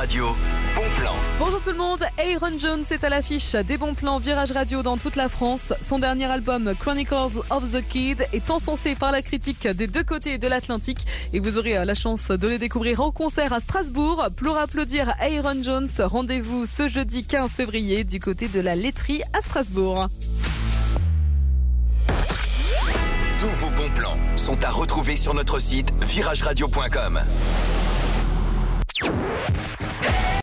Radio, bon plan. Bonjour tout le monde, Aaron Jones est à l'affiche des bons plans Virage Radio dans toute la France. Son dernier album Chronicles of the Kid est encensé par la critique des deux côtés de l'Atlantique et vous aurez la chance de les découvrir en concert à Strasbourg. Pour applaudir Aaron Jones, rendez-vous ce jeudi 15 février du côté de la laiterie à Strasbourg. Tous vos bons plans sont à retrouver sur notre site virageradio.com.